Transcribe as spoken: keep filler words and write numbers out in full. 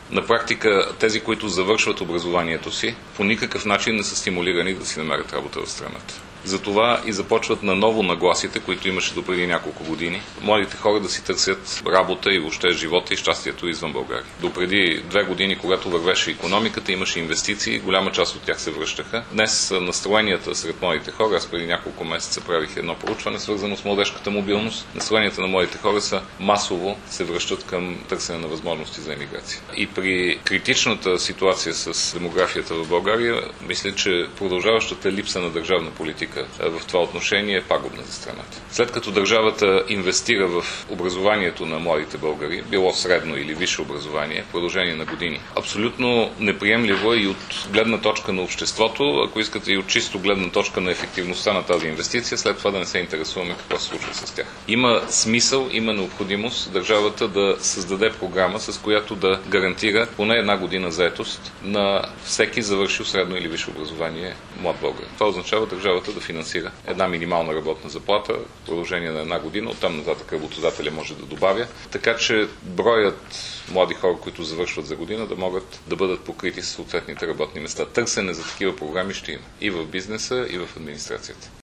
На практика тези, които завършват образованието си, по никакъв начин не са стимулирани да си намерят работа в страната. Затова и започват наново нагласите, които имаше допреди няколко години, младите хора да си търсят работа и въобще живота и щастието извън България. Допреди две години, когато вървеше икономиката, имаше инвестиции, голяма част от тях се връщаха. Днес настроенията сред младите хора, аз преди няколко месеца правих едно проучване, свързано с младежката мобилност. Настроенията на младите хора са масово се връщат към търсене на възможности за емиграция. И при критичната ситуация с демографията в България, мисля, че продължаващата липса на държавна политика в това отношение е пагубна за страната. След като държавата инвестира в образованието на младите българи, било средно или висше образование, в продължение на години, абсолютно неприемливо и от гледна точка на обществото, ако искате и от чисто гледна точка на ефективността на тази инвестиция, след това да не се интересуваме какво се случва с тях. Има смисъл, има необходимост държавата да създаде програма, с която да гарантира поне една година заетост на всеки завършил средно или висше образование млад българин. Това означава държавата да финансира една минимална работна заплата в продължение на една година, оттам нататък работодателя може да добавя, така че броят млади хора, които завършват за година, да могат да бъдат покрити с съответните работни места. Търсене за такива програми ще има и в бизнеса, и в администрацията.